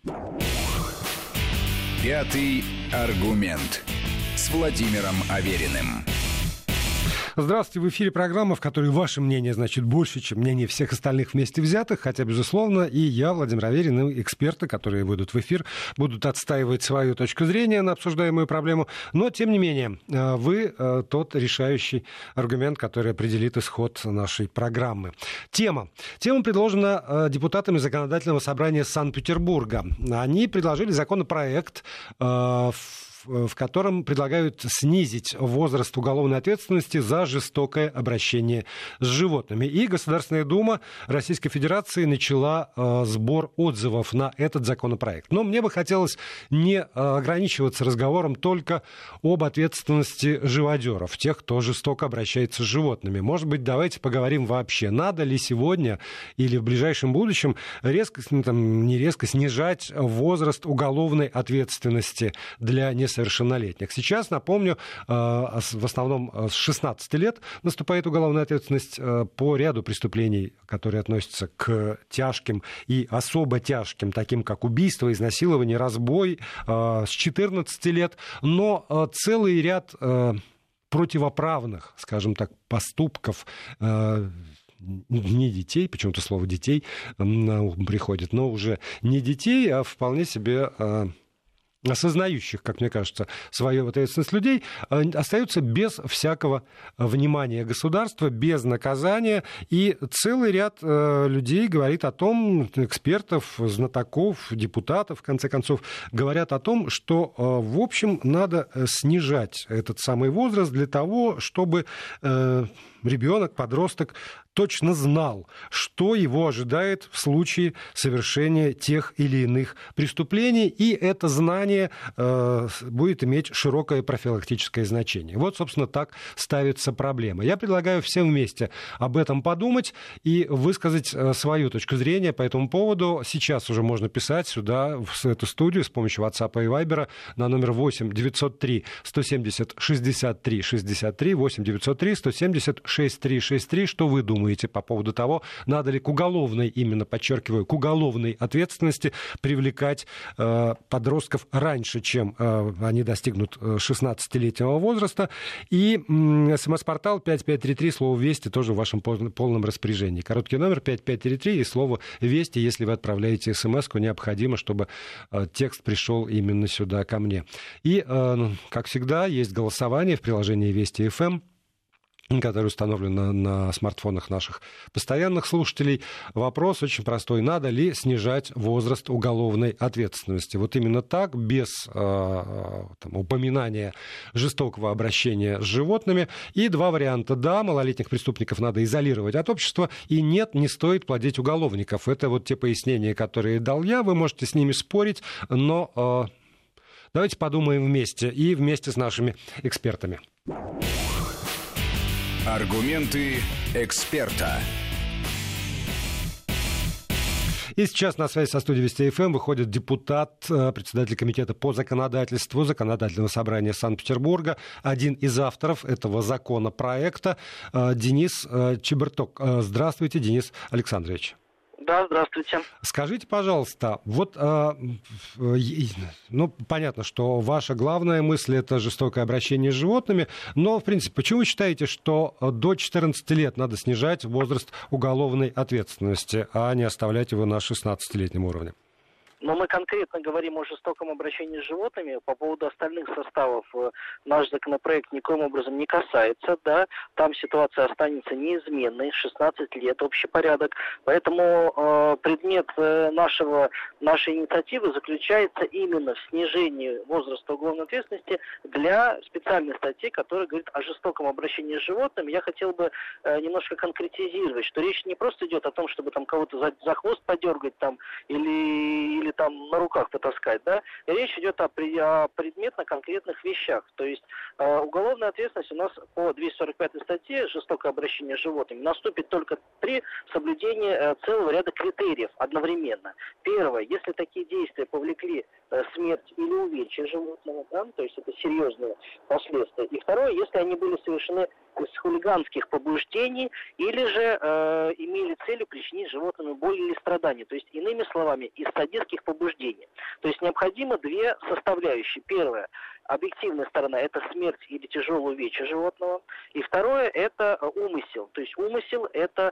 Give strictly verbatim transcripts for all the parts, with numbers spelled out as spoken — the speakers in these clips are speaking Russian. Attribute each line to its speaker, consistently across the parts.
Speaker 1: Пятый аргумент с Владимиром Авериным.
Speaker 2: Здравствуйте, в эфире программа, в которой ваше мнение значит больше, чем мнение всех остальных вместе взятых, хотя, безусловно, и я, Владимир Аверин, и эксперты, которые выйдут в эфир, будут отстаивать свою точку зрения на обсуждаемую проблему, но, тем не менее, вы тот решающий аргумент, который определит исход нашей программы. Тема. Тема предложена депутатами Законодательного собрания Санкт-Петербурга. Они предложили законопроект, в в котором предлагают снизить возраст уголовной ответственности за жестокое обращение с животными. И Государственная Дума Российской Федерации начала э, сбор отзывов на этот законопроект. Но мне бы хотелось не ограничиваться разговором только об ответственности живодеров, тех, кто жестоко обращается с животными. Может быть, давайте поговорим вообще, надо ли сегодня или в ближайшем будущем резко, ну, там, не резко снижать возраст уголовной ответственности для несовершеннолетних. совершеннолетних. Сейчас, напомню, в основном с шестнадцати лет наступает уголовная ответственность по ряду преступлений, которые относятся к тяжким и особо тяжким, таким как убийство, изнасилование, разбой, с четырнадцати лет. Но целый ряд противоправных, скажем так, поступков не детей, почему-то слово «детей» приходит, но уже не детей, а вполне себе осознающих, как мне кажется, свою ответственность людей, остаются без всякого внимания государства, без наказания. И целый ряд людей говорит о том, экспертов, знатоков, депутатов, в конце концов, говорят о том, что, в общем, надо снижать этот самый возраст для того, чтобы ребенок, подросток точно знал, что его ожидает в случае совершения тех или иных преступлений, и это знание э, будет иметь широкое профилактическое значение. Вот, собственно, так ставится проблема. Я предлагаю всем вместе об этом подумать и высказать э, свою точку зрения по этому поводу. Сейчас уже можно писать сюда, в эту студию, с помощью WhatsApp и Viber на номер восемь девятьсот три сто семьдесят шестьдесят три шестьдесят три, восемь девятьсот три сто семьдесят шестьдесят три шестьдесят три. Что вы думаете по поводу того, надо ли к уголовной, именно подчеркиваю, к уголовной ответственности привлекать э, подростков раньше, чем э, они достигнут шестнадцатилетнего возраста. И э, смс-портал пять пять три три, слово «Вести» тоже в вашем полном распоряжении. Короткий номер пять пять три три и слово «Вести», если вы отправляете смс-ку, необходимо, чтобы э, текст пришел именно сюда, ко мне. И, э, как всегда, есть голосование в приложении Вести эф эм, который установлен на, на смартфонах наших постоянных слушателей. Вопрос очень простой. Надо ли снижать возраст уголовной ответственности? Вот именно так, без э, там, упоминания жестокого обращения с животными. И два варианта. Да, малолетних преступников надо изолировать от общества. И нет, не стоит плодить уголовников. Это вот те пояснения, которые дал я. Вы можете с ними спорить, но э, давайте подумаем вместе и вместе с нашими экспертами.
Speaker 1: Аргументы эксперта.
Speaker 2: И сейчас на связи со студией Вести эф эм выходит депутат, председатель комитета по законодательству Законодательного собрания Санкт-Петербурга, один из авторов этого законопроекта, Денис Чеберток. Здравствуйте, Денис Александрович.
Speaker 3: Да, здравствуйте.
Speaker 2: Скажите, пожалуйста, вот, э, э, ну, понятно, что ваша главная мысль — это жестокое обращение с животными, но, в принципе, почему вы считаете, что до четырнадцати лет надо снижать возраст уголовной ответственности, а не оставлять его на шестнадцатилетнем уровне?
Speaker 3: Но мы конкретно говорим о жестоком обращении с животными. По поводу остальных составов наш законопроект никоим образом не касается. Да? Там ситуация останется неизменной, шестнадцать лет, общий порядок. Поэтому э, предмет нашего, нашей инициативы заключается именно в снижении возраста уголовной ответственности для специальной статьи, которая говорит о жестоком обращении с животными. Я хотел бы э, немножко конкретизировать, что речь не просто идет о том, чтобы там кого-то за, за хвост подергать там, или, или там на руках потаскать, да, речь идет о, о предметно-конкретных вещах. То есть э, уголовная ответственность у нас по двести сорок пятой статье «Жестокое обращение с животными» наступит только при соблюдении э, целого ряда критериев одновременно. Первое, если такие действия повлекли э, смерть или увечье животного, да, то есть это серьезные последствия. И второе, если они были совершены из хулиганских побуждений или же э, имели целью причинить животному боль или страдания. То есть, иными словами, из садистских побуждений. То есть необходимы две составляющие. Первое. Объективная сторона – это смерть или тяжелое увечье животного. И второе – это умысел. То есть умысел – это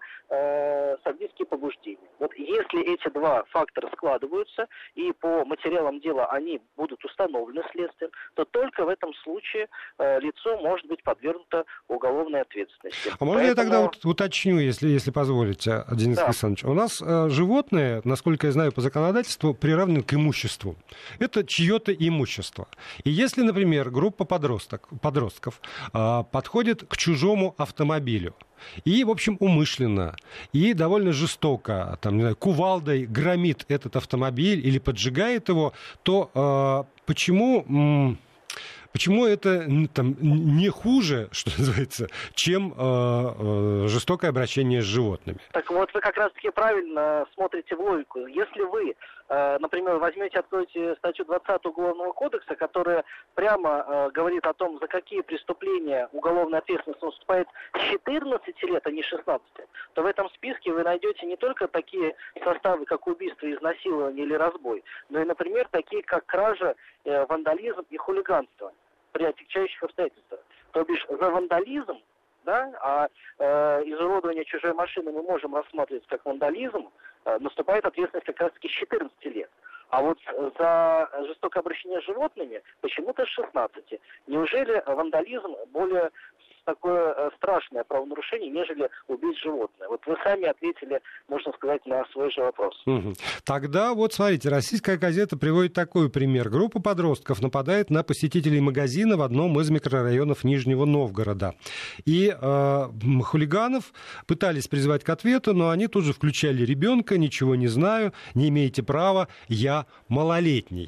Speaker 3: э, садистские побуждения. Вот если эти два фактора складываются, и по материалам дела они будут установлены следствием, то только в этом случае э, лицо может быть подвергнуто уголовной ответственности.
Speaker 2: А можно Поэтому... я тогда вот уточню, если, если позволите, Денис
Speaker 3: да.
Speaker 2: Александрович? У нас э, животные, насколько я знаю по законодательству, приравнены к имуществу. Это чье-то имущество. И если, например, группа подросток, подростков э, подходит к чужому автомобилю и, в общем, умышленно и довольно жестоко, там, не знаю, кувалдой громит этот автомобиль или поджигает его, то э, почему... М- Почему это там, не хуже, что называется, чем э, э, жестокое обращение с животными?
Speaker 3: Так вот, вы как раз-таки правильно смотрите в логику. Если вы, э, например, возьмете, откроете статью двадцатую Уголовного кодекса, которая прямо э, говорит о том, за какие преступления уголовная ответственность наступает с четырнадцати лет, а не шестнадцати, то в этом списке вы найдете не только такие составы, как убийство, изнасилование или разбой, но и, например, такие, как кража, э, вандализм и хулиганство при отягчающих обстоятельствах. То бишь за вандализм, да, а э, изуродование чужой машины мы можем рассматривать как вандализм, э, наступает ответственность как раз-таки с четырнадцати лет. А вот за жестокое обращение с животными почему-то с шестнадцати. Неужели вандализм более такое страшное правонарушение, нежели убить животное? Вот вы сами ответили, можно сказать, на свой же вопрос.
Speaker 2: Угу. Тогда вот смотрите, российская газета приводит такой пример. Группа подростков нападает на посетителей магазина в одном из микрорайонов Нижнего Новгорода. И э, хулиганов пытались призвать к ответу, но они тут же включали ребенка, ничего не знаю, не имеете права, я малолетний.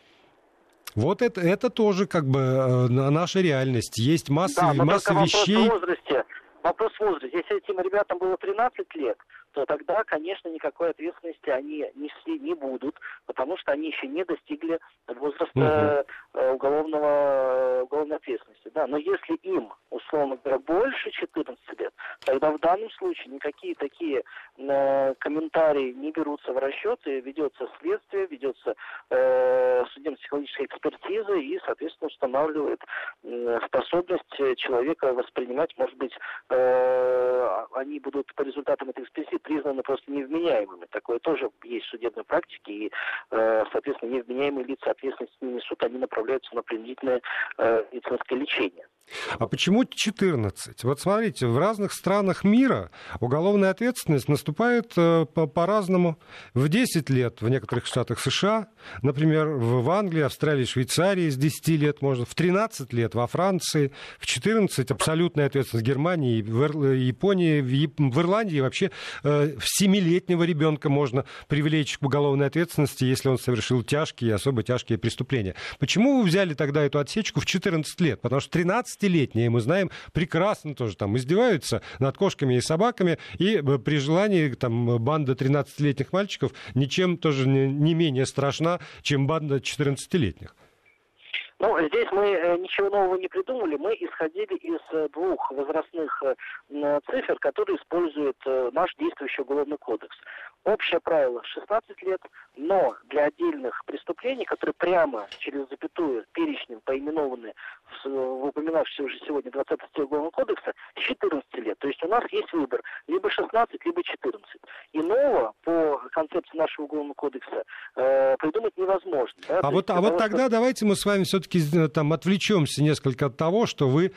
Speaker 2: Вот это, это тоже как бы э, наша реальность. Есть масса,
Speaker 3: да,
Speaker 2: масса
Speaker 3: вопрос
Speaker 2: вещей.
Speaker 3: В возрасте, вопрос в возрасте. Если этим ребятам было тринадцать лет, то тогда, конечно, никакой ответственности они несли не будут, потому что они еще не достигли возраста угу. уголовного, уголовной ответственности. Да. Но если им, условно говоря, больше четырнадцати лет, тогда в данном случае никакие такие э, комментарии не берутся в расчет, и ведется следствие, ведется э, судебно-психологическая экспертиза и, соответственно, устанавливает э, способность человека воспринимать, может быть, э, они будут по результатам этой экспертизы признаны просто невменяемыми. Такое тоже есть в судебной практике, и, э, соответственно, невменяемые лица ответственности не несут, они направляются на принудительное э, медицинское лечение.
Speaker 2: А почему четырнадцать? Вот смотрите, в разных странах мира уголовная ответственность наступает э, по- по-разному. В десять лет в некоторых штатах США, например, в Англии, Австралии, Швейцарии с десяти лет можно, в тринадцать лет во Франции, в четырнадцать абсолютная ответственность в Германии, в Ир- Японии, в, Яп- в Ирландии вообще э, семилетнего ребенка можно привлечь к уголовной ответственности, если он совершил тяжкие и особо тяжкие преступления. Почему вы взяли тогда эту отсечку в четырнадцать лет? Потому что тринадцатилетние, мы знаем, прекрасно тоже там издеваются над кошками и собаками, и при желании там банда тринадцатилетних мальчиков ничем тоже не, не менее страшна, чем банда четырнадцатилетних.
Speaker 3: Ну, здесь мы ничего нового не придумали, мы исходили из двух возрастных цифр, которые использует наш действующий уголовный кодекс. Общее правило шестнадцать лет, но для отдельных преступлений, которые прямо через запятую перечнем поименованы в, в упоминавшемся уже сегодня двадцатой статье Уголовного кодекса, с четырнадцати лет. То есть у нас есть выбор либо шестнадцать, либо четырнадцать. Иного по концепции нашего Уголовного кодекса э, придумать невозможно. Да?
Speaker 2: А вот, а вот тогда что... давайте мы с вами все-таки там отвлечемся несколько от того, что вы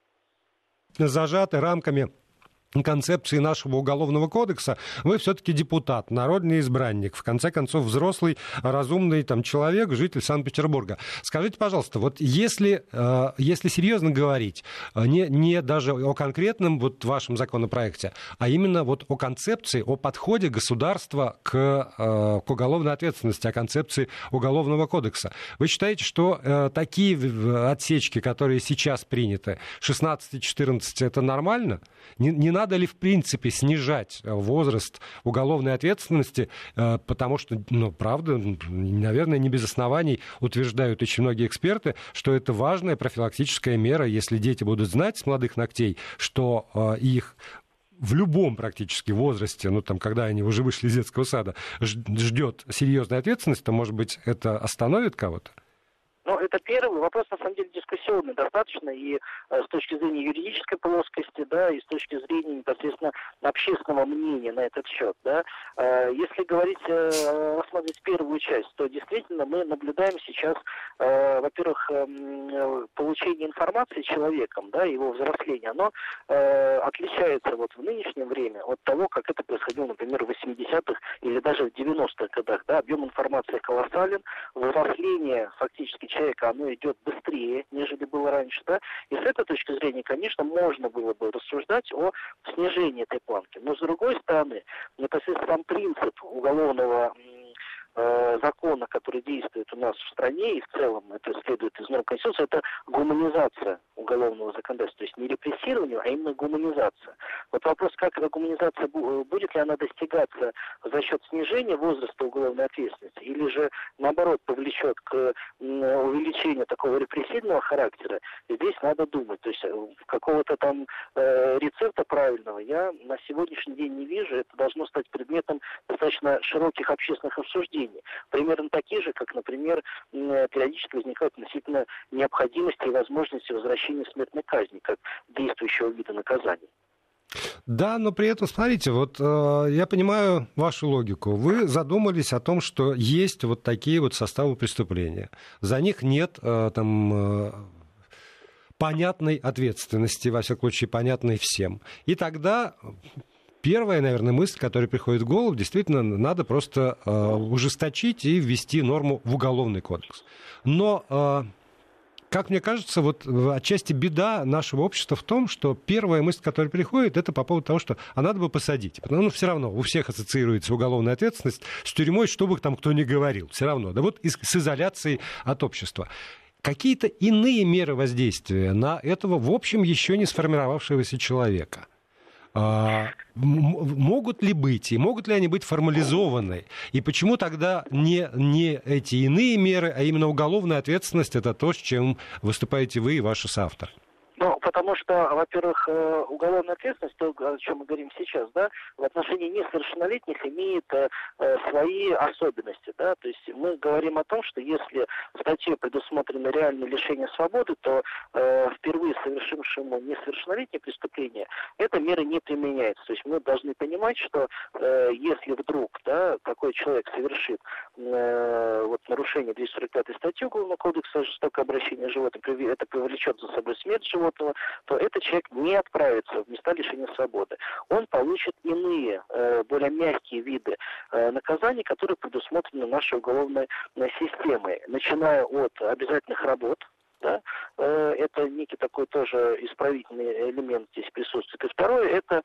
Speaker 2: зажаты рамками концепции нашего уголовного кодекса. Вы все-таки депутат, народный избранник, в конце концов взрослый, разумный там, человек, житель Санкт-Петербурга. Скажите, пожалуйста, вот если, э, если серьезно говорить, не, не даже о конкретном вот вашем законопроекте, а именно вот о концепции, о подходе государства к, э, к уголовной ответственности, о концепции уголовного кодекса, вы считаете, что э, такие отсечки, которые сейчас приняты, шестнадцать-четырнадцать, это нормально? Не, не надо ли, в принципе, снижать возраст уголовной ответственности, потому что, ну, правда, наверное, не без оснований утверждают очень многие эксперты, что это важная профилактическая мера, если дети будут знать с молодых ногтей, что их в любом практически возрасте, ну, там, когда они уже вышли из детского сада, ждет серьезной ответственности, то, может быть, это остановит кого-то?
Speaker 3: Ну, это первый вопрос, на самом деле, дискуссионный достаточно, и э, с точки зрения юридической плоскости, да, и с точки зрения непосредственно общественного мнения на этот счет, да. Э, если говорить, э, рассматривать первую часть, то действительно мы наблюдаем сейчас, э, во-первых, э, получение информации человеком, да, его взросление, оно э, отличается вот в нынешнее время от того, как это происходило, например, в восьмидесятых или даже в девяностых годах, да, объем информации колоссален, взросление фактически человека, оно идет быстрее, нежели было раньше, да, и с этой точки зрения, конечно, можно было бы рассуждать о снижении этой планки. Но, с другой стороны, непосредственно сам принцип уголовного э, закона, который действует у нас в стране, и в целом это следует из норм Конституции, это гуманизация уголовного законодательства, то есть не репрессирование, а именно гуманизация. Вот вопрос, как эта гуманизация, будет ли она достигаться за счет снижения возраста уголовной ответственности, или же, наоборот, повлечет к увеличению такого репрессивного характера, здесь надо думать. То есть какого-то там э, рецепта правильного я на сегодняшний день не вижу. Это должно стать предметом достаточно широких общественных обсуждений. Примерно такие же, как, например, периодически возникают относительно необходимости и возможности возвращения смертной казни как действующего вида наказания.
Speaker 2: Да, но при этом, смотрите, вот э, я понимаю вашу логику. Вы задумались о том, что есть вот такие вот составы преступления. За них нет э, там э, понятной ответственности, во всяком случае, понятной всем. И тогда первая, наверное, мысль, которая приходит в голову, действительно, надо просто э, ужесточить и ввести норму в Уголовный кодекс. Но... Э, Как мне кажется, вот отчасти беда нашего общества в том, что первая мысль, которая приходит, это по поводу того, что а надо бы посадить. Потому что ну, все равно у всех ассоциируется уголовная ответственность с тюрьмой, что бы там кто ни говорил. Все равно. Да вот с изоляцией от общества. Какие-то иные меры воздействия на этого, в общем, еще не сформировавшегося человека могут ли быть, и могут ли они быть формализованы? И почему тогда не, не эти иные меры, а именно уголовная ответственность, это то, с чем выступаете вы и ваши соавторы?
Speaker 3: Ну, потому что, во-первых, уголовная ответственность, то, о чем мы говорим сейчас, да, в отношении несовершеннолетних имеет э, свои особенности, да, то есть мы говорим о том, что если в статье предусмотрено реальное лишение свободы, то э, впервые совершившему несовершеннолетнее преступление эта мера не применяется, то есть мы должны понимать, что э, если вдруг, да, такой человек совершит э, вот, нарушение двести сорок пятой статьи Уголовного кодекса жестокое обращение с животным, это повлечет за собой смерть животного, то этот человек не отправится в места лишения свободы. Он получит иные, более мягкие виды наказаний, которые предусмотрены нашей уголовной системой, начиная от обязательных работ. Да, это некий такой тоже исправительный элемент здесь присутствует. И второе, это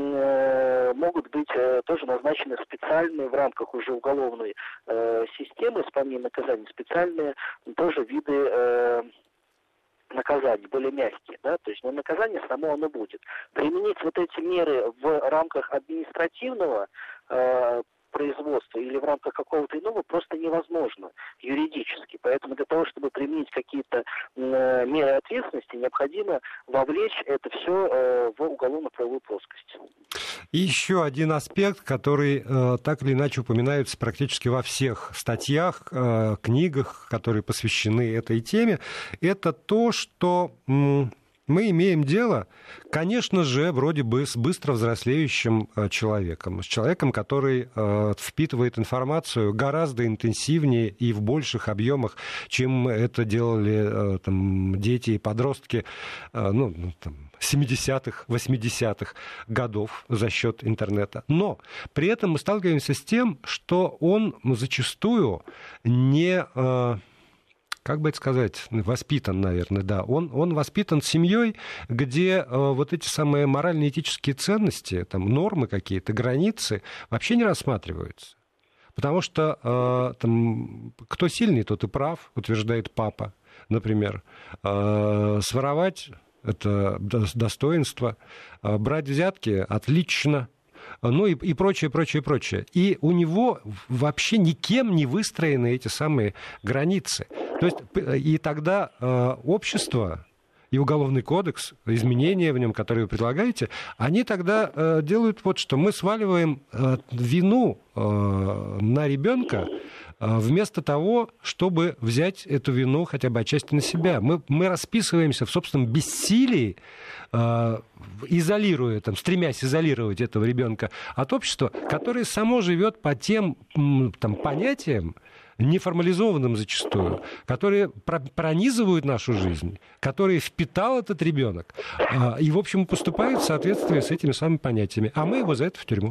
Speaker 3: могут быть тоже назначены специальные в рамках уже уголовной системы исполнения наказаний, специальные тоже виды наказание, более мягкие, да, то есть но наказание само оно будет. Применить вот эти меры в рамках административного э, производства или в рамках какого-то иного просто невозможно юридически. Поэтому для того, чтобы применить какие-то э, меры ответственности, необходимо вовлечь это все э, в уголовно-правовую плоскость.
Speaker 2: И еще один аспект, который э, так или иначе упоминается практически во всех статьях, э, книгах, которые посвящены этой теме, это то, что м- мы имеем дело, конечно же, вроде бы с быстро взрослеющим э, человеком, с человеком, который э, впитывает информацию гораздо интенсивнее и в больших объемах, чем это делали э, там, дети и подростки, э, ну, там, семидесятых, восьмидесятых годов за счет интернета. Но при этом мы сталкиваемся с тем, что он зачастую не, как бы это сказать, воспитан, наверное, да. Он, он воспитан семьей, где вот эти самые морально-этические ценности, там, нормы какие-то, границы вообще не рассматриваются. Потому что там, кто сильный, тот и прав, утверждает папа, например. Своровать — это достоинство. Брать взятки — отлично. Ну и, и прочее, прочее, прочее. И у него вообще никем не выстроены эти самые границы. То есть, и тогда общество и Уголовный кодекс, изменения в нем, которые вы предлагаете, они тогда э, делают вот что. Мы сваливаем э, вину э, на ребенка, вместо того, чтобы взять эту вину хотя бы отчасти на себя. Мы, мы расписываемся в собственном бессилии, э, изолируя, там, стремясь изолировать этого ребенка от общества, которое само живет по тем там, понятиям, неформализованным зачастую, которые пронизывают нашу жизнь, которые впитал этот ребенок, э, и, в общем, поступает в соответствии с этими самыми понятиями. А мы его за это в тюрьму.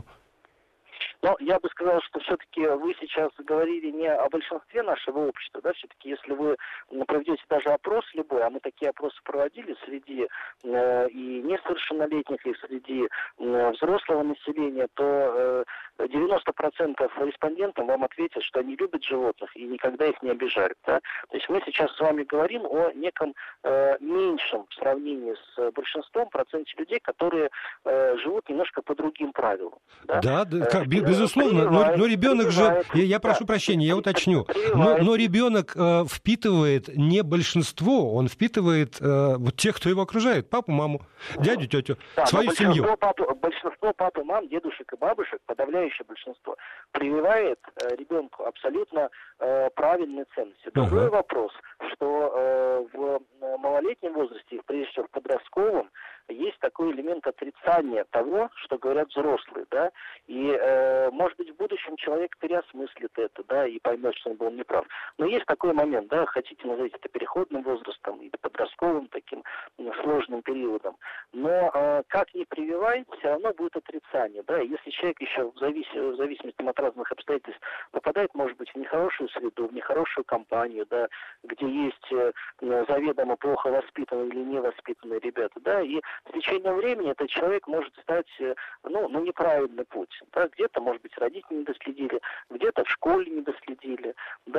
Speaker 3: Но я бы сказал, что все-таки вы сейчас говорили не о большинстве нашего общества, да, все-таки если вы проведете даже опрос любой, а мы такие опросы проводили среди э, и несовершеннолетних, и среди э, взрослого населения, то э, девяносто процентов респондентов вам ответят, что они любят животных и никогда их не обижают. Да? То есть мы сейчас с вами говорим о неком э, меньшем в сравнении с большинством проценте людей, которые э, живут немножко по другим правилам. Да,
Speaker 2: да, да как, безусловно, но, но ребенок же, я, я прошу да, прощения, я уточню, но, но ребенок э, впитывает не большинство, он впитывает э, вот тех, кто его окружает, папу, маму, дядю, тетю, да, свою семью.
Speaker 3: Папу, большинство папы, мам, дедушек и бабушек, подавляющее большинство, прививает э, ребенку абсолютно э, правильные ценности. Другой ага. вопрос, что э, в малолетнем возрасте, прежде всего в подростковом, есть такой элемент отрицания того, что говорят взрослые, да, и, э, может быть, в будущем человек переосмыслит это, да, и поймет, что он был неправ. Но есть такой момент, да, хотите назвать это переходным возрастом или подростковым таким ну, сложным периодом, но э, как ни прививай, все равно будет отрицание, да, если человек еще в, завис... в зависимости от разных обстоятельств попадает, может быть, в нехорошую среду, в нехорошую компанию, да, где есть э, заведомо плохо воспитанные или невоспитанные ребята, да, и с течением времени этот человек может стать, ну, на неправильный путь. Да? Где-то, может быть, родители не доследили, где-то в школе не доследили,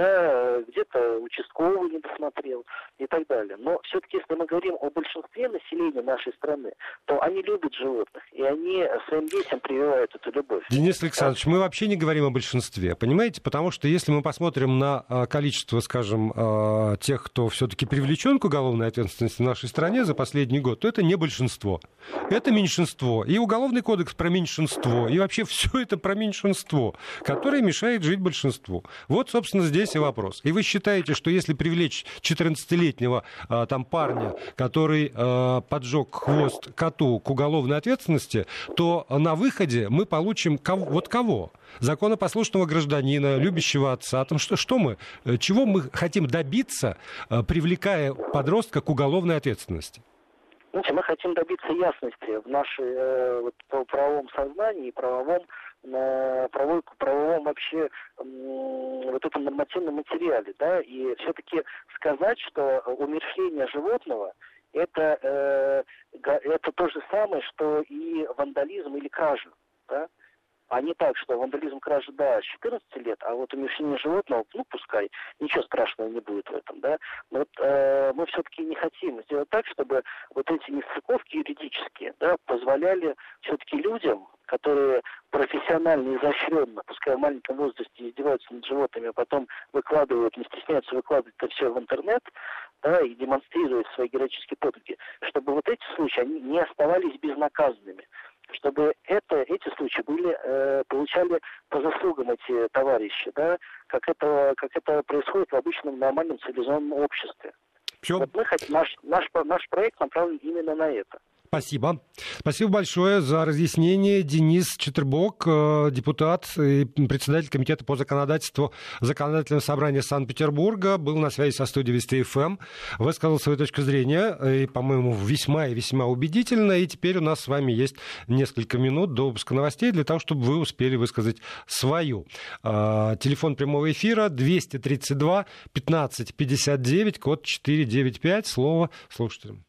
Speaker 3: да, где-то участковый не досмотрел и так далее. Но все-таки, если мы говорим о большинстве населения нашей страны, то они любят животных, и они своим детям прививают эту любовь.
Speaker 2: Денис Александрович, да? Мы вообще не говорим о большинстве, понимаете? Потому что если мы посмотрим на количество, скажем, тех, кто все-таки привлечен к уголовной ответственности в нашей стране за последний год, то это не большинство. Это меньшинство. И Уголовный кодекс про меньшинство. И вообще все это про меньшинство, которое мешает жить большинству. Вот, собственно, здесь и вопрос. И вы считаете, что если привлечь четырнадцатилетнего а, там парня, который а, поджег хвост коту к уголовной ответственности, то на выходе мы получим кого, вот кого? Законопослушного гражданина, любящего отца. Там что, что мы, чего мы хотим добиться, а, привлекая подростка к уголовной ответственности?
Speaker 3: Знаете, мы хотим добиться ясности в нашей э, вот, правовом сознании и правовом, э, правовой, правовом вообще э, вот этом нормативном материале, да, и все-таки сказать, что умерщвление животного это, э, это то же самое, что и вандализм или кража, да. А не так, что вандализм, кража, да, с четырнадцати лет, а вот умерщвление животного, ну, пускай, ничего страшного не будет в этом, да. Но вот э, мы все-таки не хотим сделать так, чтобы вот эти нестыковки юридические, да, позволяли все-таки людям, которые профессионально, изощренно, пускай в маленьком возрасте издеваются над животными, а потом выкладывают, не стесняются выкладывать это все в интернет, да, и демонстрируют свои героические подвиги, чтобы вот эти случаи, они не оставались безнаказанными. Чтобы это, эти случаи были, э, получали по заслугам эти товарищи, да, как это, как это происходит в обычном нормальном цивилизованном обществе. Вот мы хотим, наш, наш, наш проект направлен именно на это.
Speaker 2: Спасибо. Спасибо большое за разъяснение. Денис Четербок, депутат и председатель комитета по законодательству Законодательного собрания Санкт-Петербурга, был на связи со студией Вести эф эм, высказал свою точку зрения, и, по-моему, весьма и весьма убедительно. И теперь у нас с вами есть несколько минут до выпуска новостей для того, чтобы вы успели высказать свою. Телефон прямого эфира двести тридцать два пятнадцать пятьдесят девять, код четыреста девяносто пять. Слово слушателям.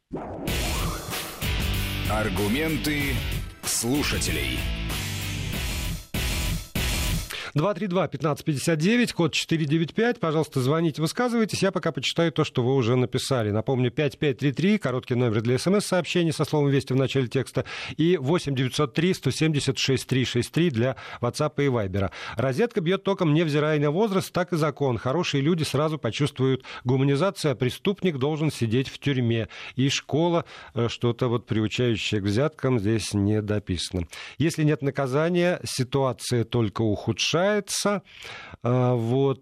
Speaker 1: Аргументы слушателей.
Speaker 2: два три два пятнадцать пятьдесят девять, код четыреста девяносто пять. Пожалуйста, звоните, высказывайтесь. Я пока почитаю то, что вы уже написали. Напомню, пять пять три три, короткий номер для смс-сообщений со словом «Вести» в начале текста, и восемь девятьсот три сто семьдесят шестьдесят три шестьдесят три для WhatsApp и Viber. Розетка бьет током, невзирая на возраст, так и закон. Хорошие люди сразу почувствуют гуманизацию, а преступник должен сидеть в тюрьме. И школа, что-то вот приучающее к взяткам, здесь не дописано. Если нет наказания, ситуация только ухудшается. Вот.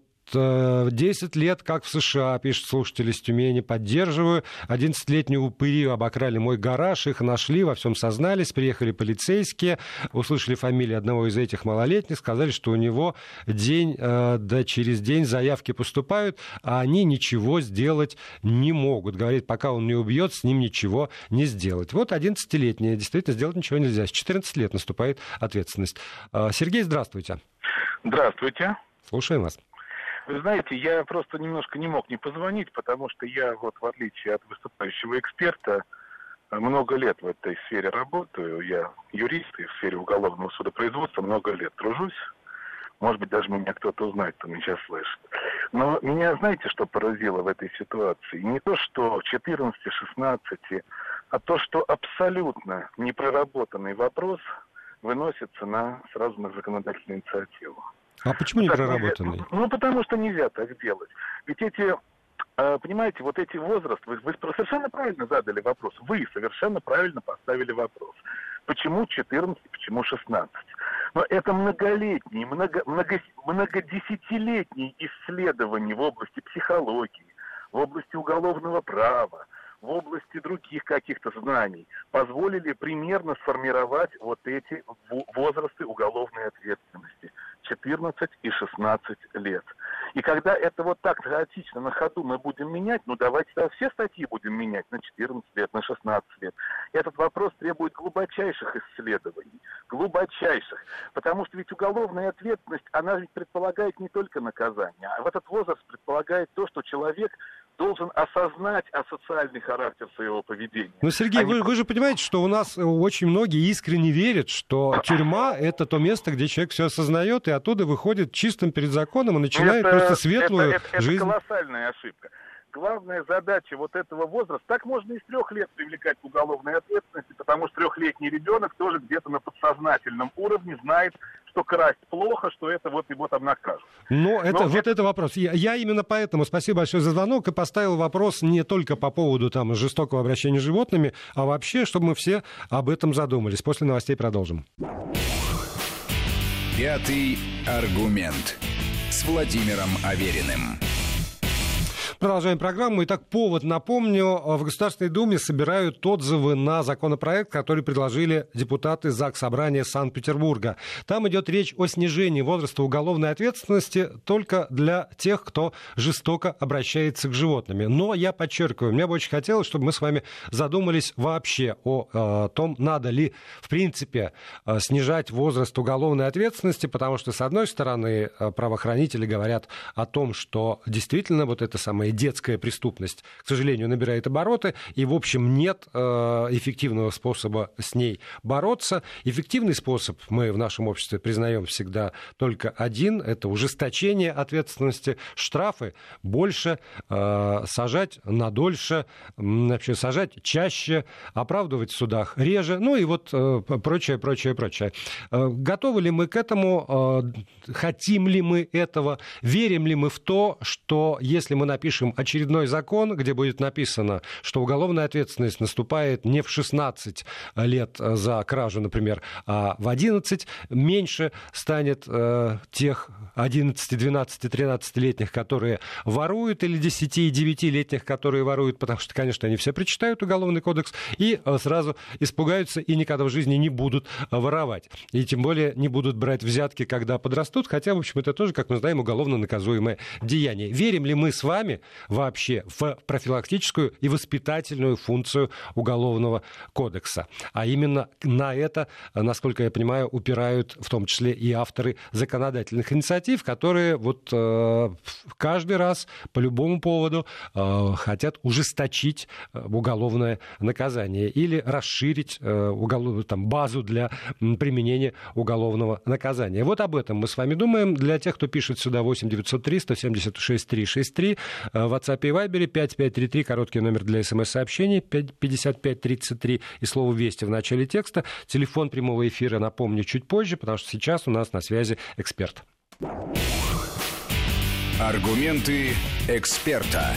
Speaker 2: десять лет, как в США, пишет слушатель из Тюмени, поддерживаю. одиннадцатилетние упыри обокрали мой гараж, их нашли, во всем сознались, приехали полицейские, услышали фамилию одного из этих малолетних, сказали, что у него день, да через день заявки поступают, а они ничего сделать не могут. Говорит, пока он не убьет, с ним ничего не сделать. Вот одиннадцатилетние, действительно, сделать ничего нельзя. С четырнадцати лет наступает ответственность. Сергей, здравствуйте.
Speaker 4: Здравствуйте.
Speaker 2: Слушаем вас.
Speaker 4: Вы знаете, я просто немножко не мог не позвонить, потому что я, вот в отличие от выступающего эксперта, много лет в этой сфере работаю. Я юрист и в сфере уголовного судопроизводства много лет тружусь. Может быть, даже меня кто-то узнает, кто меня сейчас слышит. Но меня, знаете, что поразило в этой ситуации? Не то, что четырнадцати-шестнадцати, а то, что абсолютно непроработанный вопрос выносится на, сразу на законодательную инициативу.
Speaker 2: А почему не проработанный?
Speaker 4: Ну, потому что нельзя так делать. Ведь эти, понимаете, вот эти возрасты, вы, вы совершенно правильно задали вопрос. Вы совершенно правильно поставили вопрос. Почему четырнадцать, почему шестнадцать? Но это многолетние, много, много, многодесятилетние исследования в области психологии, в области уголовного права, в области других каких-то знаний позволили примерно сформировать вот эти возрасты уголовной ответственности. четырнадцать и шестнадцать лет. И когда это вот так хаотично на ходу мы будем менять, ну давайте тогда все статьи будем менять на четырнадцать лет, на шестнадцать лет. Этот вопрос требует глубочайших исследований, глубочайших. Потому что ведь уголовная ответственность, она ведь предполагает не только наказание, а в этот возраст предполагает то, что человек должен осознать асоциальный характер своего поведения.
Speaker 2: Ну, Сергей, Они... вы, вы же понимаете, что у нас очень многие искренне верят, что тюрьма — это то место, где человек все осознает, и оттуда выходит чистым перед законом и начинает это, просто светлую
Speaker 4: это, это,
Speaker 2: жизнь.
Speaker 4: Это колоссальная ошибка. Главная задача вот этого возраста, так можно и с трех лет привлекать к уголовной ответственности, потому что трехлетний ребенок тоже где-то на подсознательном уровне знает, что красть плохо, что это вот его там накажут.
Speaker 2: Но это,
Speaker 4: Но
Speaker 2: вот это, это вопрос. Я, я именно поэтому, спасибо большое за звонок, и поставил вопрос не только по поводу там жестокого обращения с животными, а вообще, чтобы мы все об этом задумались. После новостей продолжим.
Speaker 1: Пятый аргумент с Владимиром Авериным.
Speaker 2: Продолжаем программу. Итак, повод, напомню, в Государственной Думе собирают отзывы на законопроект, который предложили депутаты Заксобрания Санкт-Петербурга. Там идет речь о снижении возраста уголовной ответственности только для тех, кто жестоко обращается к животным. Но я подчеркиваю, мне бы очень хотелось, чтобы мы с вами задумались вообще о, о том, надо ли, в принципе, снижать возраст уголовной ответственности, потому что, с одной стороны, правоохранители говорят о том, что действительно вот это самое детская преступность, к сожалению, набирает обороты, и, в общем, нет э, эффективного способа с ней бороться. Эффективный способ мы в нашем обществе признаем всегда только один — это ужесточение ответственности, штрафы больше, э, сажать надольше, вообще сажать чаще, оправдывать в судах реже, ну и вот э, прочее, прочее, прочее. Э, готовы ли мы к этому? Э, хотим ли мы этого? Верим ли мы в то, что если мы напишем очередной закон, где будет написано, что уголовная ответственность наступает не в шестнадцать лет за кражу, например, а в одиннадцать, меньше станет э, тех одиннадцати, двенадцати, тринадцатилетних, которые воруют, или десяти и девятилетних, которые воруют, потому что, конечно, они все прочитают Уголовный кодекс и э, сразу испугаются и никогда в жизни не будут воровать. И тем более не будут брать взятки, когда подрастут, хотя, в общем, это тоже, как мы знаем, уголовно наказуемое деяние. Верим ли мы с вами вообще в профилактическую и воспитательную функцию Уголовного кодекса. А именно на это, насколько я понимаю, упирают в том числе и авторы законодательных инициатив, которые вот э, каждый раз по любому поводу э, хотят ужесточить уголовное наказание или расширить э, уголов... там, базу для применения уголовного наказания. Вот об этом мы с вами думаем. Для тех, кто пишет сюда восемь девятьсот три сто семьдесят шесть триста шестьдесят три, в WhatsApp и Viber пять пять три три, короткий номер для смс-сообщений пятьдесят пять тридцать три и слово «Вести» в начале текста. Телефон прямого эфира напомню чуть позже, потому что сейчас у нас на связи эксперт.
Speaker 1: Аргументы эксперта.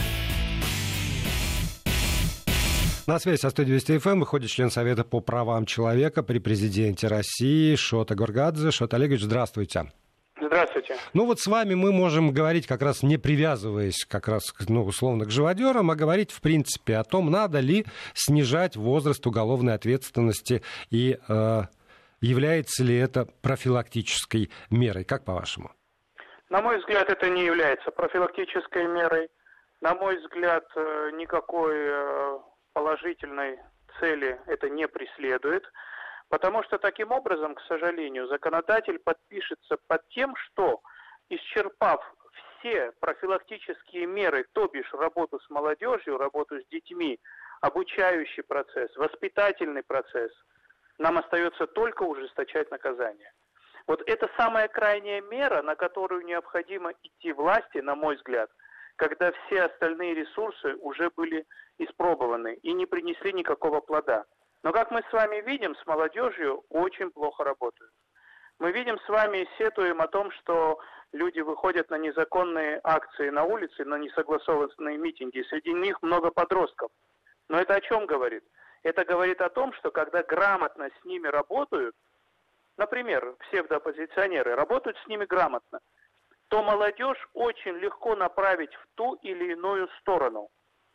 Speaker 2: На связи со студией Вести ФМ выходит член Совета по правам человека при президенте России Шота Горгадзе. Шот Олегович, здравствуйте.
Speaker 5: Здравствуйте.
Speaker 2: Ну вот с вами мы можем говорить, как раз не привязываясь как раз, ну, условно, к живодерам, а говорить, в принципе, о том, надо ли снижать возраст уголовной ответственности и э, является ли это профилактической мерой. Как по-вашему?
Speaker 5: На мой взгляд, это не является профилактической мерой. На мой взгляд, никакой положительной цели это не преследует, потому что таким образом, к сожалению, законодатель подпишется под тем, что, исчерпав все профилактические меры, то бишь работу с молодежью, работу с детьми, обучающий процесс, воспитательный процесс, нам остается только ужесточать наказание. Вот это самая крайняя мера, на которую необходимо идти власти, на мой взгляд, когда все остальные ресурсы уже были испробованы и не принесли никакого плода. Но, как мы с вами видим, с молодежью очень плохо работают. Мы видим с вами и сетуем о том, что люди выходят на незаконные акции на улице, на несогласованные митинги, среди них много подростков. Но это о чем говорит? Это говорит о том, что когда грамотно с ними работают, например, псевдооппозиционеры работают с ними грамотно, то молодежь очень легко направить в ту или иную сторону.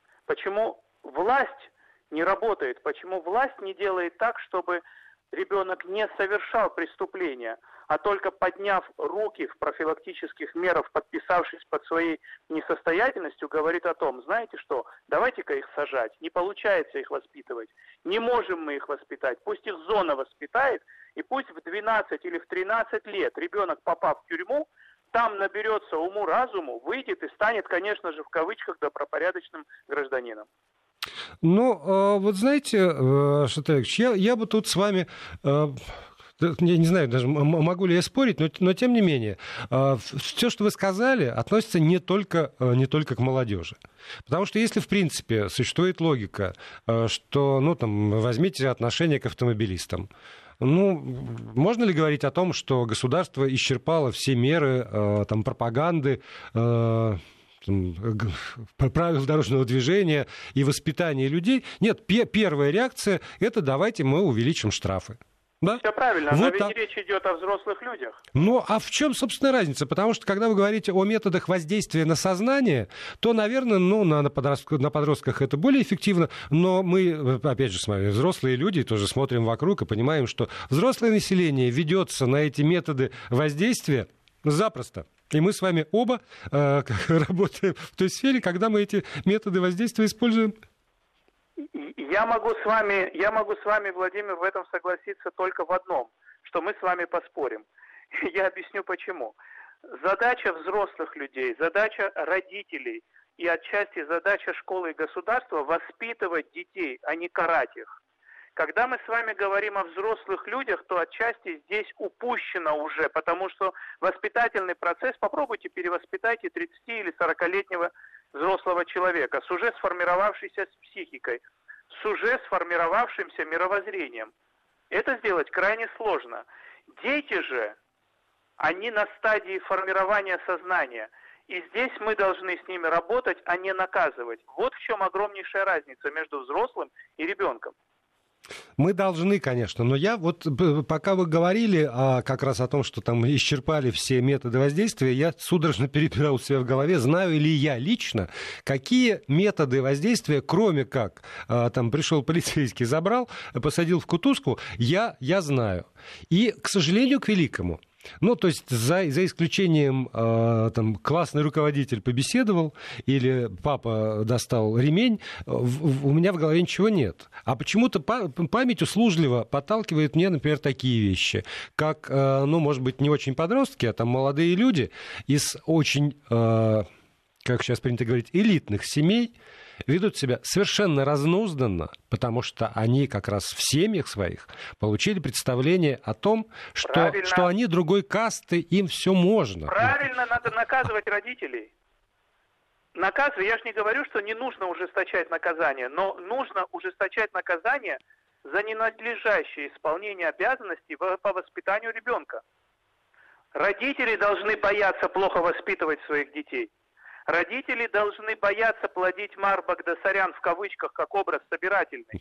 Speaker 5: Почему власть не работает? Почему власть не делает так, чтобы ребенок не совершал преступления, а только подняв руки в профилактических мерах, подписавшись под своей несостоятельностью, говорит о том, знаете что, давайте-ка их сажать, не получается их воспитывать, не можем мы их воспитать, пусть их зона воспитает, и пусть в двенадцать или в тринадцать лет ребенок, попав в тюрьму, там наберется уму-разуму, выйдет и станет, конечно же, в кавычках, добропорядочным гражданином.
Speaker 2: Ну, вот знаете, Шатаевич, я, я бы тут с вами... Я не знаю, даже могу ли я спорить, но, но тем не менее, все, что вы сказали, относится не только, не только к молодежи. Потому что если, в принципе, существует логика, что, ну, там, возьмите отношение к автомобилистам, ну, можно ли говорить о том, что государство исчерпало все меры там, пропаганды, правил дорожного движения и воспитания людей? Нет, первая реакция – это давайте мы увеличим штрафы. Да?
Speaker 5: Все правильно,
Speaker 2: вот
Speaker 5: но ведь
Speaker 2: так.
Speaker 5: Речь идет о взрослых людях.
Speaker 2: Ну, а в чем, собственно, разница? Потому что, когда вы говорите о методах воздействия на сознание, то, наверное, ну, на, на, подростках, на подростках это более эффективно, но мы, опять же, с вами, взрослые люди, тоже смотрим вокруг и понимаем, что взрослое население ведется на эти методы воздействия запросто. И мы с вами оба э, работаем в той сфере, когда мы эти методы воздействия используем.
Speaker 5: Я могу с вами, я могу с вами, Владимир, в этом согласиться только в одном, что мы с вами поспорим. Я объясню почему. Задача взрослых людей, задача родителей и отчасти задача школы и государства воспитывать детей, а не карать их. Когда мы с вами говорим о взрослых людях, то отчасти здесь упущено уже, потому что воспитательный процесс, попробуйте перевоспитайте тридцати- или сорокалетнего взрослого человека с уже сформировавшейся психикой, с уже сформировавшимся мировоззрением. Это сделать крайне сложно. Дети же, они на стадии формирования сознания. И здесь мы должны с ними работать, а не наказывать. Вот в чем огромнейшая разница между взрослым и ребенком.
Speaker 2: Мы должны, конечно, но я вот, пока вы говорили а, как раз о том, что там исчерпали все методы воздействия, я судорожно перебирал у себя в голове, знаю ли я лично, какие методы воздействия, кроме как а, там пришел полицейский, забрал, посадил в кутузку, я, я знаю. И, к сожалению, к великому, Ну, то есть за, за исключением, э, там, классный руководитель побеседовал или папа достал ремень, в, в, у меня в голове ничего нет. А почему-то па- память услужливо подталкивает мне, например, такие вещи, как, э, ну, может быть, не очень подростки, а там молодые люди из очень, э, как сейчас принято говорить, элитных семей, ведут себя совершенно разнузданно, потому что они как раз в семьях своих получили представление о том, что, что они другой касты, им все можно.
Speaker 5: Правильно, надо наказывать родителей. Наказывать, я же не говорю, что не нужно ужесточать наказание, но нужно ужесточать наказание за ненадлежащее исполнение обязанностей по воспитанию ребенка. Родители должны бояться плохо воспитывать своих детей. Родители должны бояться плодить Мар Багдасарян в кавычках как образ собирательный.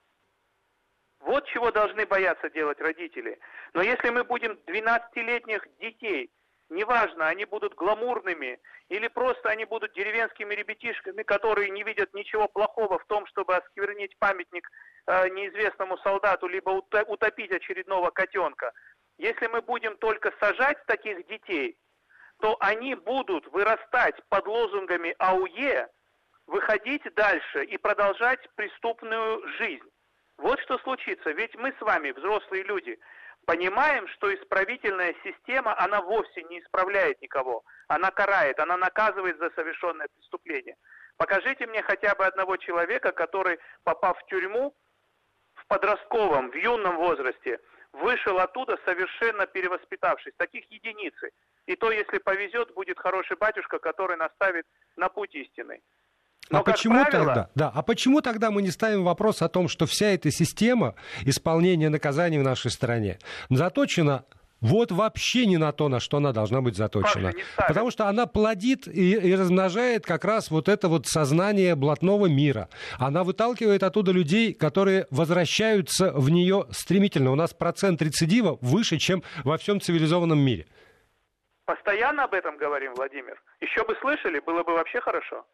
Speaker 5: Вот чего должны бояться делать родители. Но если мы будем двенадцатилетних детей, неважно, они будут гламурными или просто они будут деревенскими ребятишками, которые не видят ничего плохого в том, чтобы осквернить памятник э, неизвестному солдату, либо утопить очередного котенка. Если мы будем только сажать таких детей, то они будут вырастать под лозунгами АУЕ, выходить дальше и продолжать преступную жизнь. Вот что случится. Ведь мы с вами, взрослые люди, понимаем, что исправительная система, она вовсе не исправляет никого. Она карает, она наказывает за совершенное преступление. Покажите мне хотя бы одного человека, который, попав в тюрьму в подростковом, в юном возрасте, вышел оттуда совершенно перевоспитавшись. Таких единицы. И то, если повезет, будет хороший батюшка, который наставит на путь истины. Но,
Speaker 2: а почему
Speaker 5: правило...
Speaker 2: тогда? Да, а почему тогда мы не ставим вопрос о том, что вся эта система исполнения наказаний в нашей стране заточена вот вообще не на то, на что она должна быть заточена? Потому что она плодит и, и размножает как раз вот это вот сознание блатного мира. Она выталкивает оттуда людей, которые возвращаются в нее стремительно. У нас процент рецидива выше, чем во всем цивилизованном мире.
Speaker 5: Постоянно об этом говорим, Владимир. Еще бы слышали, было бы вообще хорошо.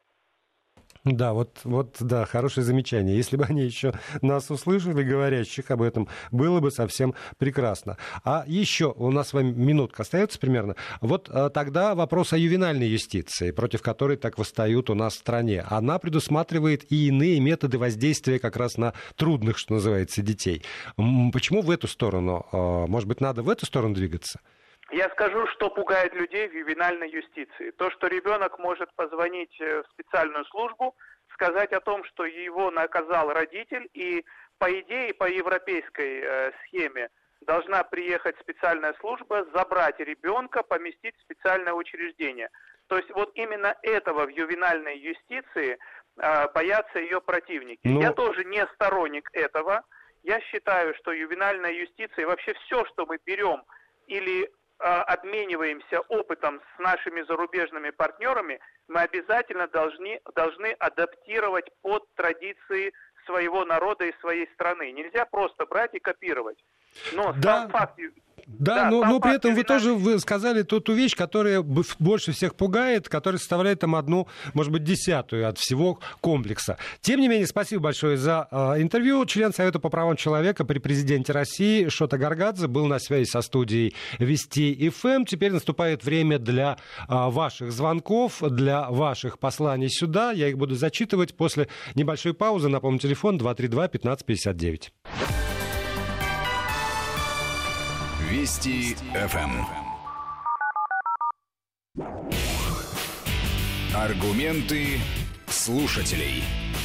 Speaker 2: Да, вот, вот, да, хорошее замечание. Если бы они еще нас услышали, говорящих об этом, было бы совсем прекрасно. А еще, у нас с вами минутка остается примерно, вот а, тогда вопрос о ювенальной юстиции, против которой так восстают у нас в стране. Она предусматривает и иные методы воздействия как раз на трудных, что называется, детей. Почему в эту сторону? Может быть, надо в эту сторону двигаться?
Speaker 5: Я скажу, что пугает людей в ювенальной юстиции. То, что ребенок может позвонить в специальную службу, сказать о том, что его наказал родитель, и по идее, по европейской э, схеме должна приехать специальная служба, забрать ребенка, поместить в специальное учреждение. То есть вот именно этого в ювенальной юстиции э, боятся ее противники. Но... Я тоже не сторонник этого. Я считаю, что ювенальная юстиция и вообще все, что мы берем или обмениваемся опытом с нашими зарубежными партнерами, мы обязательно должны, должны адаптировать под традиции своего народа и своей страны. Нельзя просто брать и копировать. Но
Speaker 2: да.
Speaker 5: сам факт...
Speaker 2: Да,
Speaker 5: да,
Speaker 2: но, но при этом вы
Speaker 5: ювенальной...
Speaker 2: тоже вы сказали ту, ту вещь, которая больше всех пугает, которая составляет там одну, может быть, десятую от всего комплекса. Тем не менее, спасибо большое за э, интервью. Член Совета по правам человека при президенте России Шота Гаргадзе был на связи со студией Вести эф эм. Теперь наступает время для э, ваших звонков, для ваших посланий сюда. Я их буду зачитывать после небольшой паузы. Напомню, телефон два три два пятнадцать пятьдесят девять.
Speaker 1: Вести эф эм. Аргументы слушателей.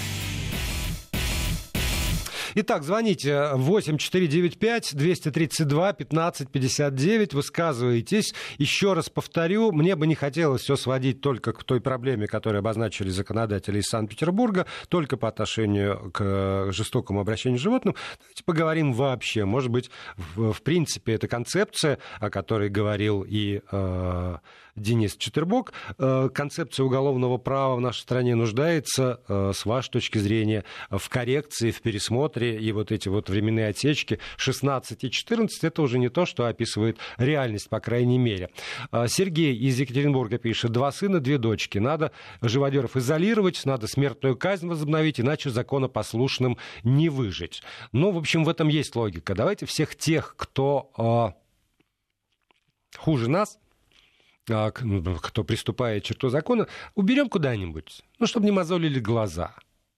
Speaker 2: Итак, звоните восемь четыре девять пять двести тридцать два пятнадцать пятьдесят девять, высказывайтесь. Еще раз повторю, мне бы не хотелось все сводить только к той проблеме, которую обозначили законодатели из Санкт-Петербурга, только по отношению к жестокому обращению с животным. Давайте поговорим вообще. Может быть, в, в принципе, эта концепция, о которой говорил и э, Денис Четербок, э, концепция уголовного права в нашей стране нуждается, э, с вашей точки зрения, в коррекции, в пересмотре. И вот эти вот временные отсечки шестнадцать и четырнадцать, это уже не то, что описывает реальность, по крайней мере. Сергей из Екатеринбурга пишет: два сына, две дочки. Надо живодеров изолировать, надо смертную казнь возобновить, иначе законопослушным не выжить. Ну, в общем, в этом есть логика. Давайте всех тех, кто хуже нас, кто приступает к черту закона, уберем куда-нибудь, ну, чтобы не мозолили глаза.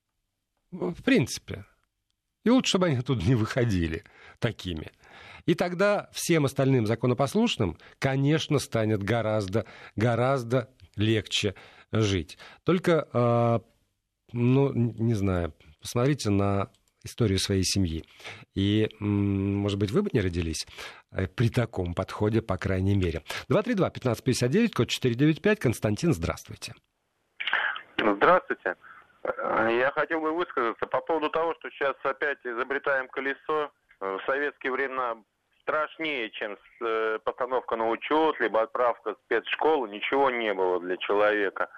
Speaker 2: В принципе. И лучше, чтобы они оттуда не выходили такими. И тогда всем остальным законопослушным, конечно, станет гораздо, гораздо легче жить. Только, э, ну, не знаю, посмотрите на историю своей семьи. И, может быть, вы бы не родились при таком подходе, по крайней мере. два три два пятнадцать пятьдесят девять, код четыре девять пять. Константин, здравствуйте.
Speaker 6: Здравствуйте. Я хотел бы высказаться по поводу того, что сейчас опять изобретаем колесо. В советские времена страшнее, чем постановка на учет, либо отправка в спецшколу, ничего не было для человека.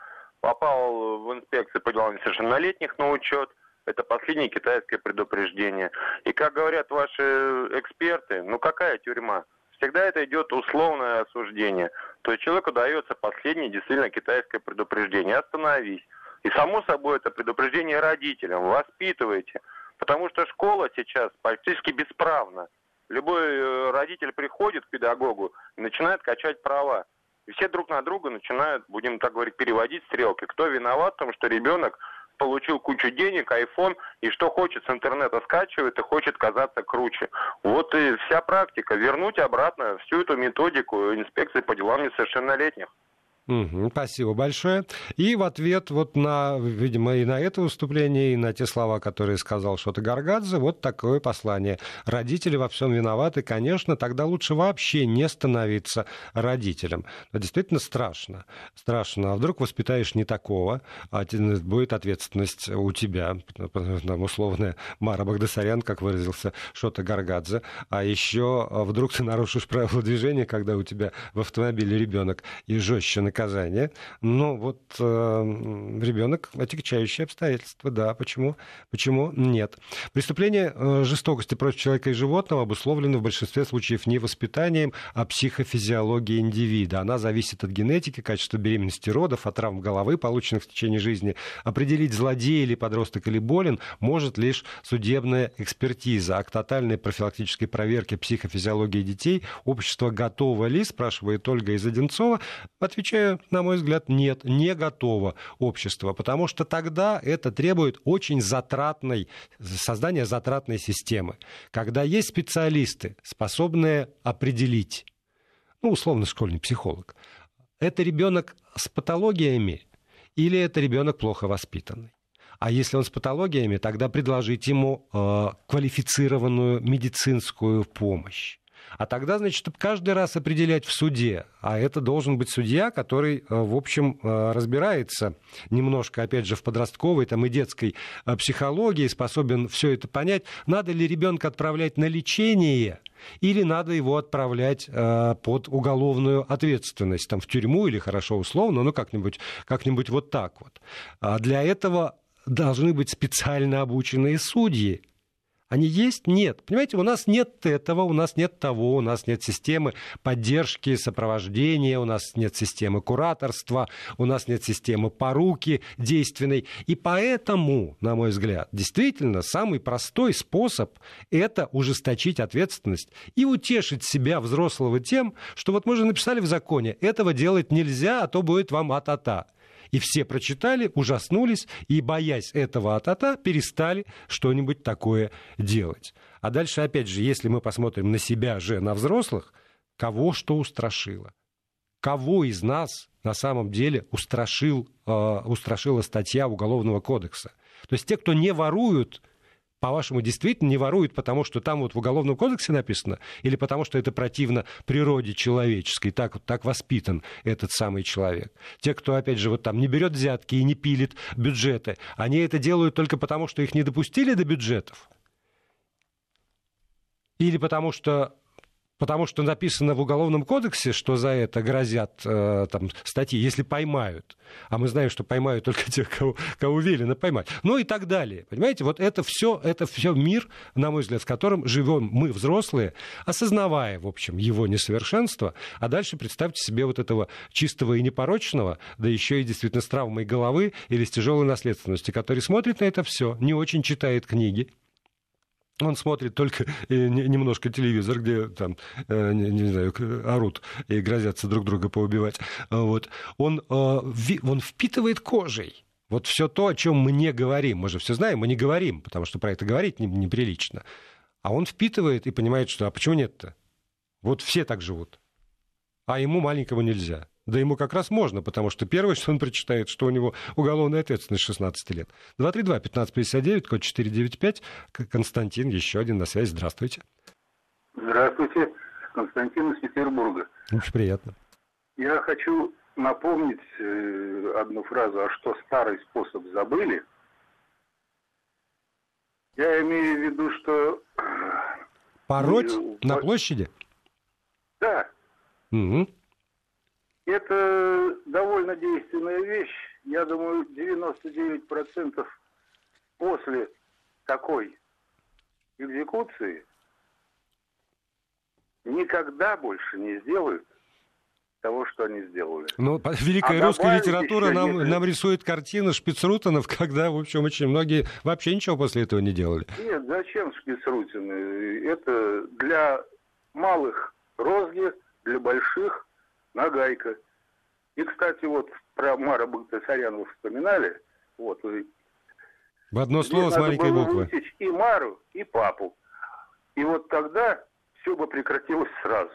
Speaker 6: Попал в инспекцию по делам несовершеннолетних на учет. Это последнее китайское предупреждение. И, как говорят ваши эксперты, ну какая тюрьма? Всегда это идет условное осуждение. То есть человеку дается последнее действительно китайское предупреждение. Остановись. И, само собой, это предупреждение родителям. Воспитывайте. Потому что школа сейчас практически бесправна. Любой родитель приходит к педагогу и начинает качать права. И все друг на друга начинают, будем так говорить, переводить стрелки. Кто виноват в том, что ребенок получил кучу денег, айфон, и что хочет с интернета скачивает и хочет казаться круче. Вот и вся практика. Вернуть обратно всю эту методику инспекции по делам несовершеннолетних.
Speaker 2: Угу, спасибо большое. И в ответ вот на, видимо, и на это выступление, и на те слова, которые сказал Шота Гаргадзе, вот такое послание. Родители во всем виноваты, конечно, тогда лучше вообще не становиться родителем. Но действительно страшно. Страшно. А вдруг воспитаешь не такого, а будет ответственность у тебя. Там условная Мара Багдасарян, как выразился Шота Гаргадзе. А еще вдруг ты нарушишь правила движения, когда у тебя в автомобиле ребенок, и жестче наказание. Наказание. Но вот э, ребенок, отягчающие обстоятельства, да, почему? Почему нет? Преступление э, жестокости против человека и животного обусловлено в большинстве случаев не воспитанием, а психофизиологией индивида. Она зависит от генетики, качества беременности, родов, от травм головы, полученных в течение жизни. Определить, злодей или подросток или болен, может лишь судебная экспертиза. А к тотальной профилактической проверке психофизиологии детей общество готово ли, спрашивает Ольга из Одинцова. Отвечаю, на мой взгляд, нет, не готово общество, потому что тогда это требует очень затратной, создания затратной системы, когда есть специалисты, способные определить, ну, условно, школьный психолог, это ребенок с патологиями или это ребенок плохо воспитанный. А если он с патологиями, тогда предложить ему э, квалифицированную медицинскую помощь. А тогда, значит, каждый раз определять в суде, а это должен быть судья, который, в общем, разбирается немножко, опять же, в подростковой там, и детской психологии, способен все это понять, надо ли ребенка отправлять на лечение или надо его отправлять под уголовную ответственность, там, в тюрьму или хорошо условно, ну, как-нибудь, как-нибудь вот так вот. А для этого должны быть специально обученные судьи. Они есть? Нет. Понимаете, у нас нет этого, у нас нет того, у нас нет системы поддержки, сопровождения, у нас нет системы кураторства, у нас нет системы поруки действенной. И поэтому, на мой взгляд, действительно самый простой способ – это ужесточить ответственность и утешить себя, взрослого, тем, что вот мы же написали в законе, этого делать нельзя, а то будет вам а-та-та. И все прочитали, ужаснулись, и, боясь этого а-та-та, перестали что-нибудь такое делать. А дальше, опять же, если мы посмотрим на себя же, на взрослых, кого что устрашило? Кого из нас на самом деле устрашил, э, устрашила статья Уголовного кодекса? То есть те, кто не воруют, по-вашему, действительно не воруют, потому что там вот в Уголовном кодексе написано, или потому что это противно природе человеческой, так, вот, так воспитан этот самый человек. Те, кто, опять же, вот там не берет взятки и не пилит бюджеты, они это делают только потому, что их не допустили до бюджетов? Или потому что... Потому что написано в Уголовном кодексе, что за это грозят э, там, статьи, если поймают. А мы знаем, что поймают только тех, кого, кого велено поймать. Ну и так далее. Понимаете, вот это все, это все мир, на мой взгляд, в котором живем мы, взрослые, осознавая, в общем, его несовершенство. А дальше представьте себе вот этого чистого и непорочного, да еще и действительно с травмой головы или с тяжелой наследственностью, который смотрит на это все, не очень читает книги. Он смотрит только немножко телевизор, где там, не, не знаю, орут и грозятся друг друга поубивать. Вот. Он, он впитывает кожей вот все то, о чем мы не говорим. Мы же все знаем, мы не говорим, потому что про это говорить неприлично. А он впитывает и понимает, что а почему нет-то? Вот все так живут. А ему маленькому нельзя. Да ему как раз можно, потому что первое, что он прочитает, что у него уголовная ответственность шестнадцать лет. два три два пятнадцать пятьдесят девять, код четыре девять пять. Константин, еще один на связи. Здравствуйте.
Speaker 7: Здравствуйте. Константин из Петербурга.
Speaker 2: Очень приятно.
Speaker 7: Я хочу напомнить одну фразу, а что старый способ забыли. Я имею в виду, что...
Speaker 2: Пороть
Speaker 7: мы...
Speaker 2: на площади?
Speaker 7: Да.
Speaker 2: Угу.
Speaker 7: Это довольно действенная вещь. Я думаю, девяносто девять процентов после такой экзекуции никогда больше не сделают того, что они сделали.
Speaker 2: Ну, великая а русская литература нам,
Speaker 7: нет...
Speaker 2: нам рисует картины шпицрутенов, когда, в общем, очень многие вообще ничего после этого не делали.
Speaker 7: Нет, зачем шпицрутены? Это для малых розги, для больших нагайка. И, кстати, вот про Мара Багдасаряна вы вспоминали. Вот.
Speaker 2: В одно слово с маленькой буквы.
Speaker 7: И Мару, и папу. И вот тогда все бы прекратилось сразу.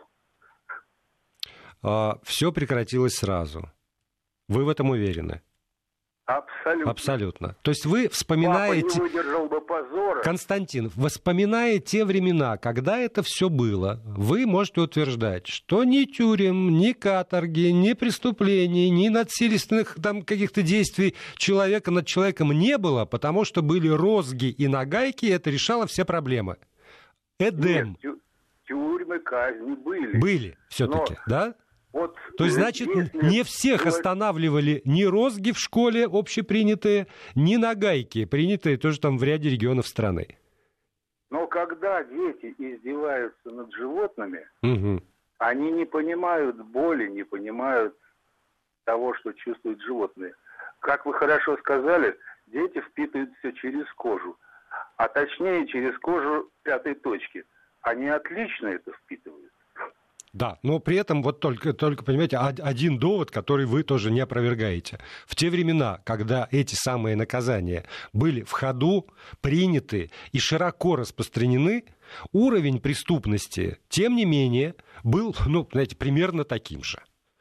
Speaker 2: А, все прекратилось сразу. Вы в этом уверены?
Speaker 7: Абсолютно.
Speaker 2: Абсолютно. То есть вы вспоминаете...
Speaker 7: Папа не выдержал бы позора.
Speaker 2: Константин, вспоминая те времена, когда это все было, вы можете утверждать, что ни тюрем, ни каторги, ни преступлений, ни насильственных там каких-то действий человека над человеком не было, потому что были розги и нагайки, и это решало все проблемы. Эдем.
Speaker 7: Нет, тюрьмы, казни были.
Speaker 2: Были все-таки, Но... да?
Speaker 7: Вот,
Speaker 2: То есть, значит, не всех останавливали ни розги в школе общепринятые, ни нагайки, принятые тоже там в ряде регионов страны.
Speaker 7: Но когда дети издеваются над животными,
Speaker 2: угу.
Speaker 7: они не понимают боли, не понимают того, что чувствуют животные. Как вы хорошо сказали, дети впитывают все через кожу, а точнее через кожу пятой точки. Они отлично это впитывают.
Speaker 2: Да, но при этом вот только, только, понимаете, один довод, который вы тоже не опровергаете. В те времена, когда эти самые наказания были в ходу, приняты и широко распространены, уровень преступности, тем не менее, был, ну, знаете, примерно таким же.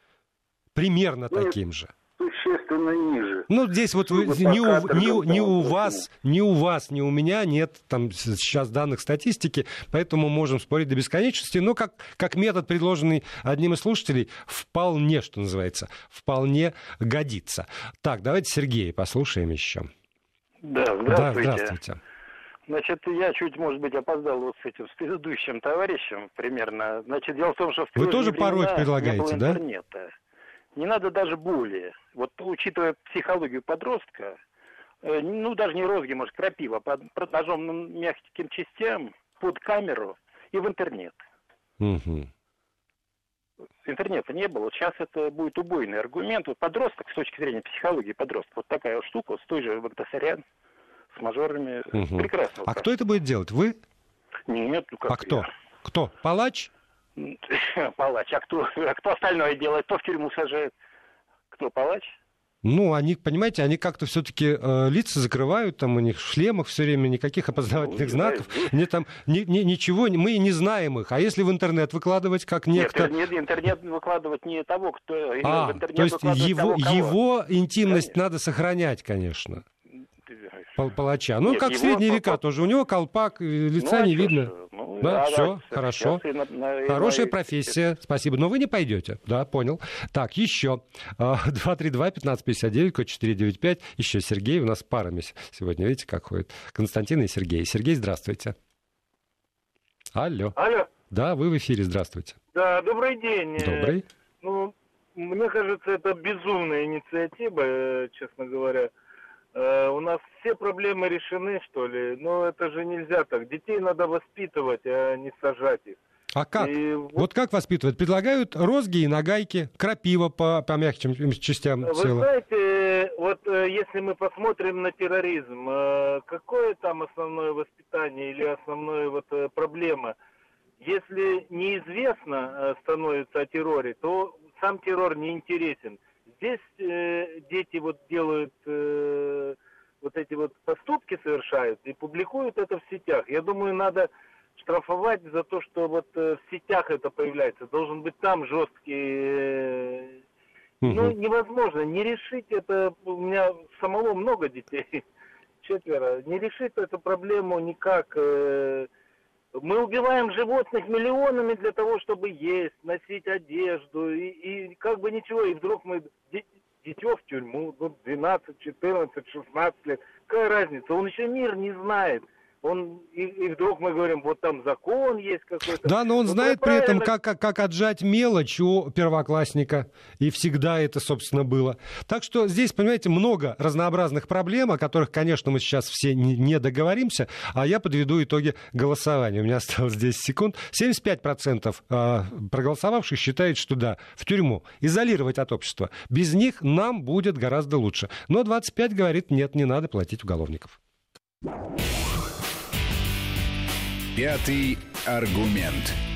Speaker 2: Примерно
Speaker 7: Нет,
Speaker 2: таким же.
Speaker 7: Существенно ниже.
Speaker 2: Ну, здесь вот вы, ни, у, ни, ни у вас, ни у вас, ни у меня нет там сейчас данных статистики, поэтому можем спорить до бесконечности. Но как, как метод, предложенный одним из слушателей, вполне, что называется, вполне годится. Так, давайте Сергея послушаем еще.
Speaker 8: Да, здравствуйте.
Speaker 2: Да, здравствуйте.
Speaker 8: Значит, я чуть, может быть, опоздал вот с этим, с предыдущим товарищем примерно. Значит, дело в том, что в
Speaker 2: Вы тоже пороть предлагаете, да?
Speaker 8: Интернета. Не надо даже более. Вот учитывая психологию подростка, э, ну даже не розги, может, крапива, под, под ножом мягким частям, под камеру и в интернет.
Speaker 2: Угу.
Speaker 8: Интернета не было. Вот сейчас это будет убойный аргумент. Вот подросток, с точки зрения психологии подростка, вот такая вот штука, с той же Багдасарян, с мажорами,
Speaker 2: угу.
Speaker 8: прекрасно.
Speaker 2: А кто это будет делать? Вы?
Speaker 8: Нет, ну как
Speaker 2: А кто?
Speaker 8: Я.
Speaker 2: Кто? Палач?
Speaker 8: Палач. А кто, а кто остальное делает? Кто в тюрьму сажает? Кто, палач?
Speaker 2: Ну, они, понимаете, они как-то все-таки э, лица закрывают, там у них в шлемах все время, никаких опознавательных ну, знаков. Нет, там, ни, ни, ничего, мы не знаем их. А если в интернет выкладывать, как некто...
Speaker 8: Нет, нет, интернет выкладывать не того, кто...
Speaker 2: А,
Speaker 8: в интернет
Speaker 2: то есть его,
Speaker 8: того,
Speaker 2: его интимность
Speaker 8: конечно.
Speaker 2: Надо сохранять, конечно. Палача. Ну,
Speaker 8: Нет,
Speaker 2: как в
Speaker 8: его...
Speaker 2: средние века тоже. У него колпак, лица
Speaker 8: ну,
Speaker 2: не
Speaker 8: а
Speaker 2: видно.
Speaker 8: Ну,
Speaker 2: да,
Speaker 8: а,
Speaker 2: все,
Speaker 8: да,
Speaker 2: хорошо.
Speaker 8: На, на,
Speaker 2: Хорошая
Speaker 8: на...
Speaker 2: профессия, спасибо. Но вы не пойдете. Да, понял. Так, еще. два три два пятнадцать пятьдесят девять, код четыре девять пять. Еще Сергей. У нас парами сегодня, видите, как ходит. Константин и Сергей. Сергей, здравствуйте. Алло.
Speaker 9: Алло.
Speaker 2: Да, вы в эфире, здравствуйте.
Speaker 9: Да, добрый день.
Speaker 2: Добрый.
Speaker 9: Ну, мне кажется, это безумная инициатива, честно говоря. У нас все проблемы решены, что ли? Но это же нельзя так. Детей надо воспитывать, а не сажать их.
Speaker 2: А как?
Speaker 9: И
Speaker 2: вот...
Speaker 9: вот
Speaker 2: как воспитывают? Предлагают розги и нагайки, крапива по, по мягким частям
Speaker 9: Вы
Speaker 2: тела.
Speaker 9: знаете, вот э, если мы посмотрим на терроризм, э, какое там основное воспитание или основная вот э, проблема? Если неизвестно э, становится о терроре, то сам террор не интересен. Здесь э, дети вот делают э, вот эти вот поступки, совершают и публикуют это в сетях. Я думаю, надо штрафовать за то, что вот э, в сетях это появляется. Должен быть там жесткий... Э,
Speaker 2: Угу.
Speaker 9: Ну, невозможно. Не решить это... У меня самого много детей, четверо. Не решить эту проблему никак. Э, мы убиваем животных миллионами для того, чтобы есть, носить одежду. И, и как бы ничего. И вдруг мы... Дитё в тюрьму, ну, двенадцать, четырнадцать, шестнадцать лет. Какая разница? Он еще мир не знает. Он, и, и вдруг мы говорим, вот там закон есть какой-то.
Speaker 2: Да, но он
Speaker 9: ну,
Speaker 2: знает при этом,
Speaker 9: правильно...
Speaker 2: как, как, как отжать мелочь у первоклассника. И всегда это, собственно, было. Так что здесь, понимаете, много разнообразных проблем, о которых, конечно, мы сейчас все не, не договоримся. А я подведу итоги голосования. У меня осталось десять секунд. семьдесят пять процентов проголосовавших считают, что да, в тюрьму. Изолировать от общества. Без них нам будет гораздо лучше. Но двадцать пять процентов говорит, нет, не надо платить уголовников.
Speaker 1: Пятый аргумент.